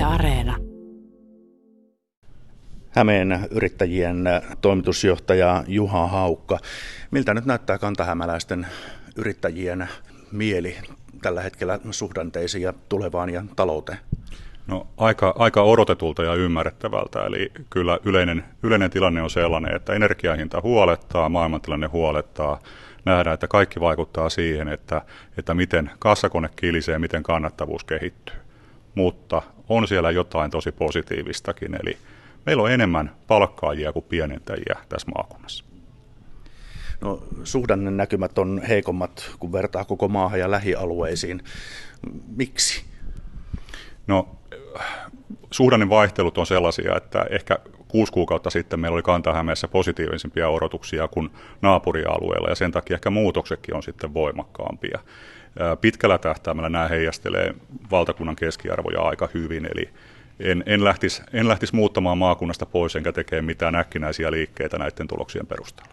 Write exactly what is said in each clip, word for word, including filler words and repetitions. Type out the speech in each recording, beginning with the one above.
Areena. Hämeen yrittäjien toimitusjohtaja Juha Haukka. Miltä nyt näyttää kantahämäläisten yrittäjien mieli tällä hetkellä suhdanteisiin ja tulevaan ja talouteen? No aika, aika odotetulta ja ymmärrettävältä, eli kyllä yleinen, yleinen tilanne on sellainen, että energiahinta huolettaa, maailmantilanne huolettaa, nähdään, että kaikki vaikuttaa siihen, että, että miten kassakone kilisee, miten kannattavuus kehittyy, mutta on siellä jotain tosi positiivistakin, eli meillä on enemmän palkkaajia kuin pienentäjiä tässä maakunnassa. No, suhdannen näkymät on heikommat, kun vertaa koko maahan ja lähialueisiin. Miksi? No, suhdannen vaihtelut on sellaisia, että ehkä kuusi kuukautta sitten meillä oli Kanta-Hämeessä positiivisempia odotuksia kuin naapurialueella, ja sen takia ehkä muutoksetkin on sitten voimakkaampia. Pitkällä tähtäimellä nämä heijastelee valtakunnan keskiarvoja aika hyvin, eli en, en, lähtisi, en lähtisi muuttamaan maakunnasta pois enkä tekemään mitään äkkinäisiä liikkeitä näiden tuloksien perusteella.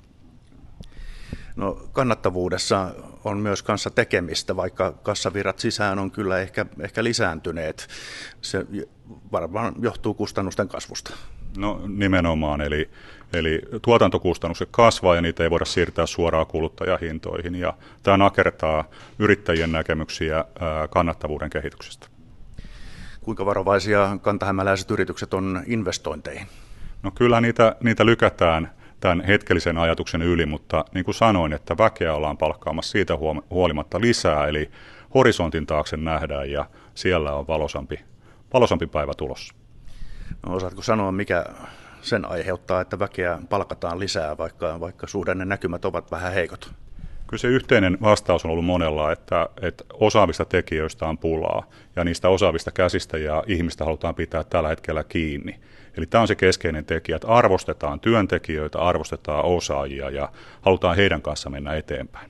No, kannattavuudessa on myös kanssa tekemistä, vaikka kassavirrat sisään on kyllä ehkä, ehkä lisääntyneet. Se varmaan johtuu kustannusten kasvusta. No nimenomaan, eli, eli tuotantokustannukset kasvaa ja niitä ei voida siirtää suoraan kuluttajahintoihin. Ja tämä nakertaa yrittäjien näkemyksiä kannattavuuden kehityksestä. Kuinka varovaisia kantahämäläiset yritykset on investointeihin? No kyllä niitä, niitä lykätään tämän hetkellisen ajatuksen yli, mutta niin kuin sanoin, että väkeä ollaan palkkaamassa siitä huolimatta lisää, eli horisontin taakse nähdään ja siellä on valosampi, valosampi päivä tulossa. No, osaatko sanoa, mikä sen aiheuttaa, että väkeä palkataan lisää, vaikka, vaikka suhdanne näkymät ovat vähän heikot? Kyllä se yhteinen vastaus on ollut monella, että, että osaavista tekijöistä on pulaa ja niistä osaavista käsistä ja ihmistä halutaan pitää tällä hetkellä kiinni. Eli tämä on se keskeinen tekijä, että arvostetaan työntekijöitä, arvostetaan osaajia ja halutaan heidän kanssa mennä eteenpäin.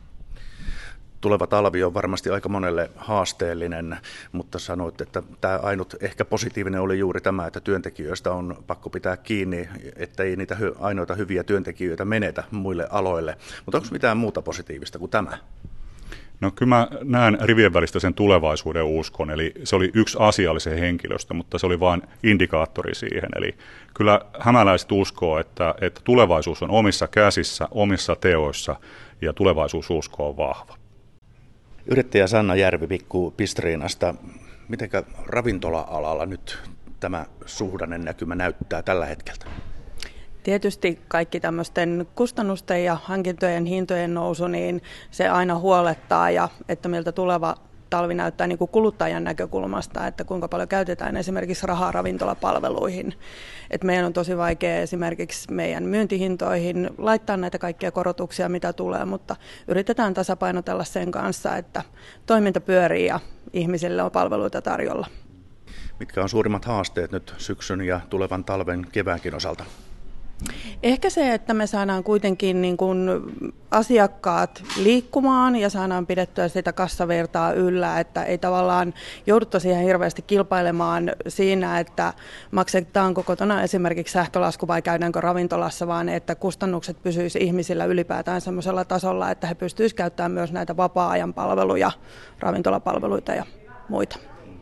Tuleva talvi on varmasti aika monelle haasteellinen, mutta sanoit, että tämä ainut ehkä positiivinen oli juuri tämä, että työntekijöistä on pakko pitää kiinni, ettei niitä ainoita hyviä työntekijöitä menetä muille aloille. Mutta onko mitään muuta positiivista kuin tämä? No kyllä mä näen rivien välistä sen tulevaisuuden uskon, eli se oli yksi asiallisen henkilöstö, mutta se oli vain indikaattori siihen. Eli kyllä hämäläiset uskoo, että, että tulevaisuus on omissa käsissä, omissa teoissa ja tulevaisuususko on vahva. Yrittäjä Sanna Järvi-Pikku Pistriinasta, mitenkä ravintola-alalla nyt tämä suhdannen näkymä näyttää tällä hetkellä? Tietysti kaikki tämmöisten kustannusten ja hankintojen hintojen nousu, niin se aina huolettaa ja että miltä tuleva talvi näyttää niin kuin kuluttajan näkökulmasta, että kuinka paljon käytetään esimerkiksi rahaa ravintolapalveluihin. Et meidän on tosi vaikea esimerkiksi meidän myyntihintoihin laittaa näitä kaikkia korotuksia, mitä tulee, mutta yritetään tasapainotella sen kanssa, että toiminta pyörii ja ihmisille on palveluita tarjolla. Mitkä on suurimmat haasteet nyt syksyn ja tulevan talven keväänkin osalta? Ehkä se, että me saadaan kuitenkin niin kuin asiakkaat liikkumaan ja saadaan pidettyä sitä kassavirtaa yllä, että ei tavallaan joudutta siihen hirveästi kilpailemaan siinä, että maksetaanko kotona esimerkiksi sähkölasku vai käydäänkö ravintolassa, vaan että kustannukset pysyisivät ihmisillä ylipäätään sellaisella tasolla, että he pystyisivät käyttämään myös näitä vapaa-ajan palveluja, ravintolapalveluita ja muita.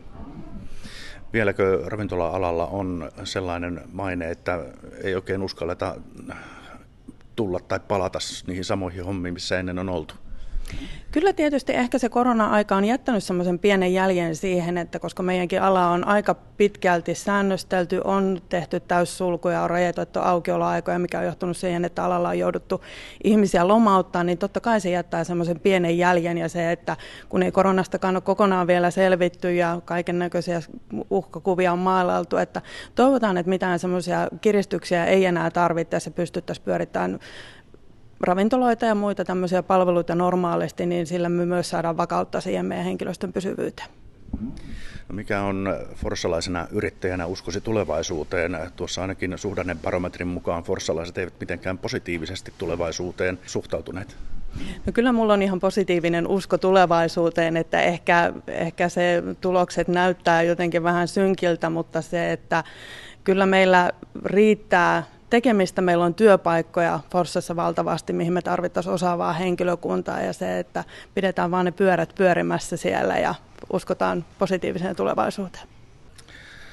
Vieläkö ravintola-alalla on sellainen maine, että ei oikein uskalleta tulla tai palata niihin samoihin hommiin, missä ennen on oltu? Kyllä tietysti ehkä se korona-aika on jättänyt semmoisen pienen jäljen siihen, että koska meidänkin ala on aika pitkälti säännöstelty, on tehty täyssulkuja, on rajoitettu aukioloaikoja, mikä on johtunut siihen, että alalla on jouduttu ihmisiä lomauttaa, niin totta kai se jättää semmoisen pienen jäljen ja se, että kun ei koronastakaan ole kokonaan vielä selvitty ja kaiken näköisiä uhkakuvia on maalailtu, että toivotaan, että mitään semmoisia kiristyksiä ei enää tarvittaisi ja pystyttäisiin pyörittämään ravintoloita ja muita tämmöisiä palveluita normaalisti, niin sillä me myös saadaan vakautta siihen meidän henkilöstön pysyvyyteen. No, mikä on forssalaisena yrittäjänä uskosi tulevaisuuteen? Tuossa ainakin suhdannebarometrin mukaan forssalaiset eivät mitenkään positiivisesti tulevaisuuteen suhtautuneet. No kyllä mulla on ihan positiivinen usko tulevaisuuteen, että ehkä, ehkä se tulokset näyttää jotenkin vähän synkiltä, mutta se, että kyllä meillä riittää tekemistä, meillä on työpaikkoja Forssassa valtavasti, mihin me tarvittaisiin osaavaa henkilökuntaa ja se, että pidetään vaan ne pyörät pyörimässä siellä ja uskotaan positiiviseen tulevaisuuteen.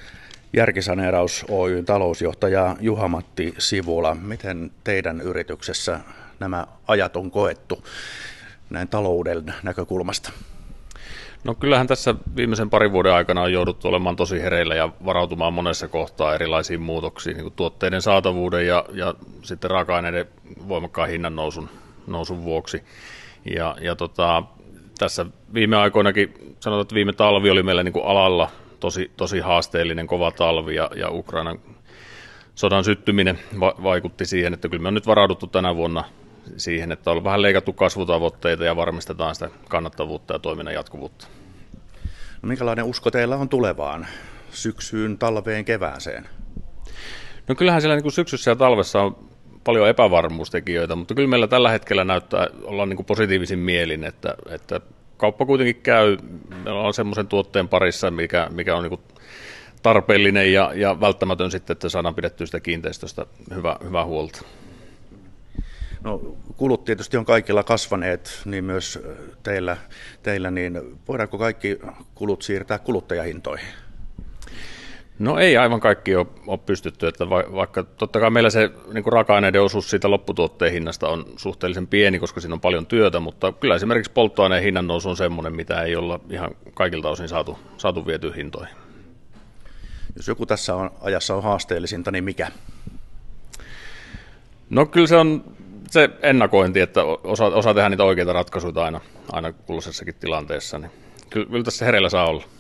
Järkisaneeraus Oyn talousjohtaja Juha-Matti Sivula, miten teidän yrityksessä nämä ajat on koettu näin talouden näkökulmasta? No kyllähän tässä viimeisen parin vuoden aikana on jouduttu olemaan tosi hereillä ja varautumaan monessa kohtaa erilaisiin muutoksiin, niin kuin tuotteiden saatavuuden ja, ja sitten raaka-aineiden voimakkaan hinnan nousun, nousun vuoksi. Ja, ja tota, tässä viime aikoinakin, sanotaan, että viime talvi oli meillä niin kuin alalla tosi, tosi haasteellinen, kova talvi ja, ja Ukrainan sodan syttyminen va- vaikutti siihen, että kyllä me on nyt varauduttu tänä vuonna siihen, että on vähän leikattu kasvutavoitteita ja varmistetaan sitä kannattavuutta ja toiminnan jatkuvuutta. No, minkälainen usko teillä on tulevaan syksyyn, talveen, kevääseen? No kyllähän siellä niin kuin syksyssä ja talvessa on paljon epävarmuustekijöitä, mutta kyllä meillä tällä hetkellä näyttää olla niin kuin positiivisin mielin, että, että kauppa kuitenkin käy, meillä on semmoisen tuotteen parissa, mikä, mikä on niin kuin tarpeellinen ja, ja välttämätön sitten, että saadaan pidettyä sitä kiinteistöstä hyvä, hyvää huolta. No, kulut tietysti on kaikilla kasvaneet, niin myös teillä, teillä, niin voidaanko kaikki kulut siirtää kuluttajahintoihin? No ei aivan kaikki ole, ole pystytty, että vaikka totta kai meillä se niin kuin raaka-aineiden osuus siitä lopputuotteen hinnasta on suhteellisen pieni, koska siinä on paljon työtä, mutta kyllä esimerkiksi polttoaineen hinnan nousu on semmoinen, mitä ei olla ihan kaikilta osin saatu, saatu viety hintoihin. Jos joku tässä on, ajassa on haasteellisinta, niin mikä? No kyllä se on se ennakointi, että osa, osa tehdä niitä oikeita ratkaisuja aina, aina kulloisessakin tilanteessa, niin kyllä, kyllä tässä hereillä saa olla.